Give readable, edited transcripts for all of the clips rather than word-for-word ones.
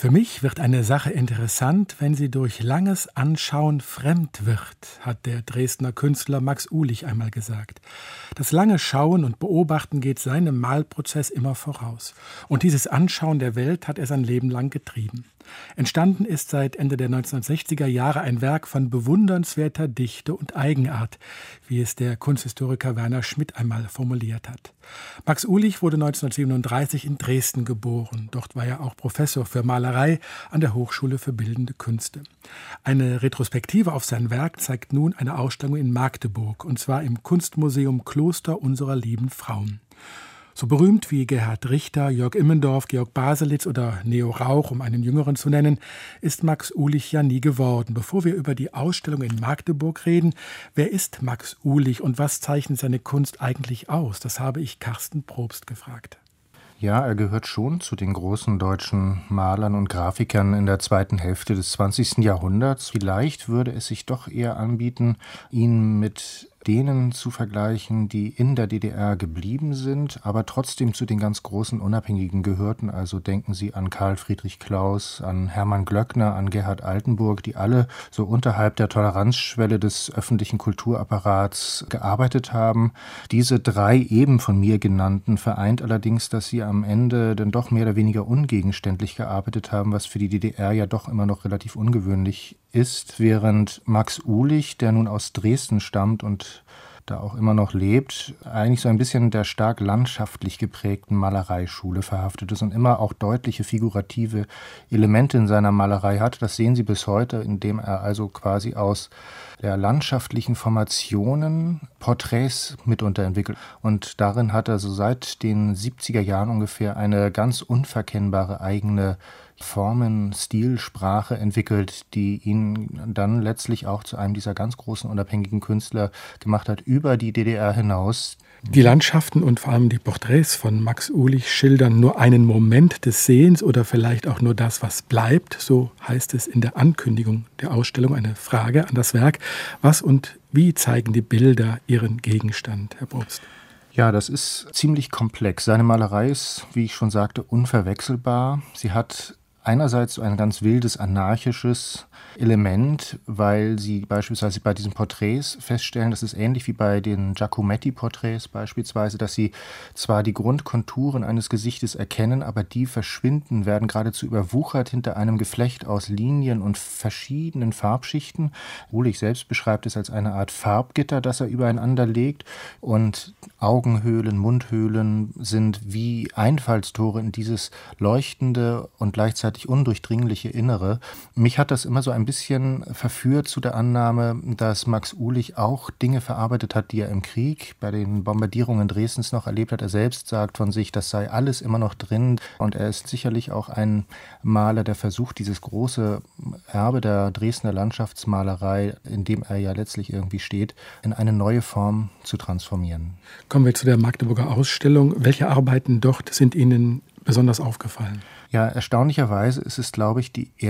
Für mich wird eine Sache interessant, wenn sie durch langes Anschauen fremd wird, hat der Dresdner Künstler Max Uhlich einmal gesagt. Das lange Schauen und Beobachten geht seinem Malprozess immer voraus. Und dieses Anschauen der Welt hat er sein Leben lang getrieben. Entstanden ist seit Ende der 1960er Jahre ein Werk von bewundernswerter Dichte und Eigenart, wie es der Kunsthistoriker Werner Schmidt einmal formuliert hat. Max Uhlich wurde 1937 in Dresden geboren. Dort war er auch Professor für Malerei an der Hochschule für Bildende Künste. Eine Retrospektive auf sein Werk zeigt nun eine Ausstellung in Magdeburg, und zwar im Kunstmuseum Kloster unserer lieben Frauen. So berühmt wie Gerhard Richter, Jörg Immendorf, Georg Baselitz oder Neo Rauch, um einen Jüngeren zu nennen, ist Max Uhlich ja nie geworden. Bevor wir über die Ausstellung in Magdeburg reden, wer ist Max Uhlich und was zeichnet seine Kunst eigentlich aus? Das habe ich Carsten Probst gefragt. Ja, er gehört schon zu den großen deutschen Malern und Grafikern in der zweiten Hälfte des 20. Jahrhunderts. Vielleicht würde es sich doch eher anbieten, ihn mit denen zu vergleichen, die in der DDR geblieben sind, aber trotzdem zu den ganz großen Unabhängigen gehörten. Also denken Sie an Karl Friedrich Klaus, an Hermann Glöckner, an Gerhard Altenburg, die alle so unterhalb der Toleranzschwelle des öffentlichen Kulturapparats gearbeitet haben. Diese drei eben von mir genannten vereint allerdings, dass sie am Ende dann doch mehr oder weniger ungegenständlich gearbeitet haben, was für die DDR ja doch immer noch relativ ungewöhnlich ist, während Max Uhlich, der nun aus Dresden stammt und da auch immer noch lebt, eigentlich so ein bisschen der stark landschaftlich geprägten Malereischule verhaftet ist und immer auch deutliche figurative Elemente in seiner Malerei hat. Das sehen Sie bis heute, indem er also quasi aus der landschaftlichen Formationen Porträts mitunter entwickelt. Und darin hat er so seit den 70er Jahren ungefähr eine ganz unverkennbare eigene Formen, Stilsprache entwickelt, die ihn dann letztlich auch zu einem dieser ganz großen unabhängigen Künstler gemacht hat, über die DDR hinaus. Die Landschaften und vor allem die Porträts von Max Uhlich schildern nur einen Moment des Sehens oder vielleicht auch nur das, was bleibt. So heißt es in der Ankündigung der Ausstellung, eine Frage an das Werk. Was und wie zeigen die Bilder ihren Gegenstand, Herr Probst? Ja, das ist ziemlich komplex. Seine Malerei ist, wie ich schon sagte, unverwechselbar. Sie hat einerseits so ein ganz wildes, anarchisches Element, weil Sie beispielsweise bei diesen Porträts feststellen, das ist ähnlich wie bei den Giacometti-Porträts beispielsweise, dass Sie zwar die Grundkonturen eines Gesichtes erkennen, aber die verschwinden, werden geradezu überwuchert hinter einem Geflecht aus Linien und verschiedenen Farbschichten. Uhlich selbst beschreibt es als eine Art Farbgitter, das er übereinander legt, und Augenhöhlen, Mundhöhlen sind wie Einfallstore in dieses leuchtende und gleichzeitig undurchdringliche Innere. Mich hat das immer so ein bisschen verführt zu der Annahme, dass Max Uhlich auch Dinge verarbeitet hat, die er im Krieg bei den Bombardierungen Dresdens noch erlebt hat. Er selbst sagt von sich, das sei alles immer noch drin, und er ist sicherlich auch ein Maler, der versucht, dieses große Erbe der Dresdner Landschaftsmalerei, in dem er ja letztlich irgendwie steht, in eine neue Form zu transformieren. Kommen wir zu der Magdeburger Ausstellung. Welche Arbeiten dort sind Ihnen besonders aufgefallen? Ja, erstaunlicherweise ist es, glaube ich,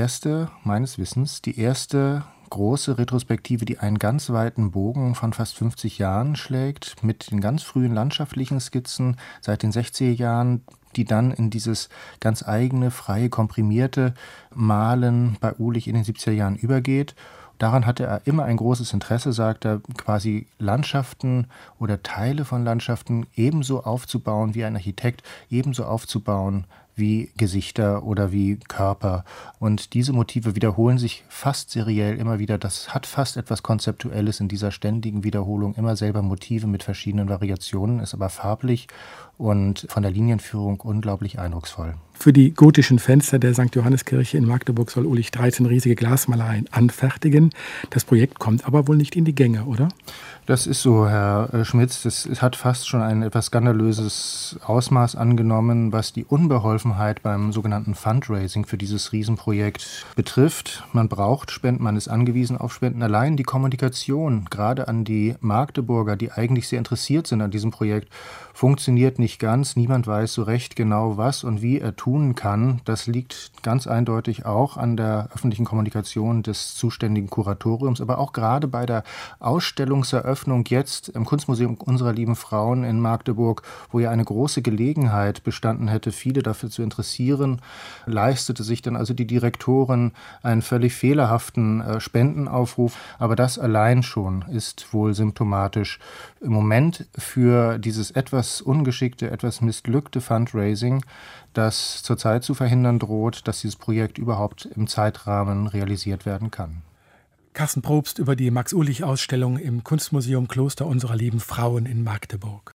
meines Wissens, die erste große Retrospektive, die einen ganz weiten Bogen von fast 50 Jahren schlägt, mit den ganz frühen landschaftlichen Skizzen seit den 60er Jahren, die dann in dieses ganz eigene, freie, komprimierte Malen bei Uhlich in den 70er Jahren übergeht. Daran hatte er immer ein großes Interesse, sagt er, quasi Landschaften oder Teile von Landschaften ebenso aufzubauen wie ein Architekt, ebenso aufzubauen wie Gesichter oder wie Körper. Und diese Motive wiederholen sich fast seriell immer wieder. Das hat fast etwas Konzeptuelles in dieser ständigen Wiederholung. Immer selber Motive mit verschiedenen Variationen, ist aber farblich und von der Linienführung unglaublich eindrucksvoll. Für die gotischen Fenster der St. Johanneskirche in Magdeburg soll Uhlich 13 riesige Glasmalereien anfertigen. Das Projekt kommt aber wohl nicht in die Gänge, oder? Das ist so, Herr Schmitz. Das hat fast schon ein etwas skandalöses Ausmaß angenommen, was die Unbeholfenheit beim sogenannten Fundraising für dieses Riesenprojekt betrifft. Man braucht Spenden, man ist angewiesen auf Spenden. Allein die Kommunikation, gerade an die Magdeburger, die eigentlich sehr interessiert sind an diesem Projekt, funktioniert nicht ganz. Niemand weiß so recht genau, was und wie er tun kann. Das liegt ganz eindeutig auch an der öffentlichen Kommunikation des zuständigen Kuratoriums, aber auch gerade bei der Ausstellungseröffnung Eröffnung jetzt im Kunstmuseum unserer lieben Frauen in Magdeburg, wo ja eine große Gelegenheit bestanden hätte, viele dafür zu interessieren, leistete sich dann also die Direktorin einen völlig fehlerhaften Spendenaufruf. Aber das allein schon ist wohl symptomatisch im Moment für dieses etwas ungeschickte, etwas missglückte Fundraising, das zurzeit zu verhindern droht, dass dieses Projekt überhaupt im Zeitrahmen realisiert werden kann. Carsten Probst über die Max-Uhlich-Ausstellung im Kunstmuseum Kloster unserer lieben Frauen in Magdeburg.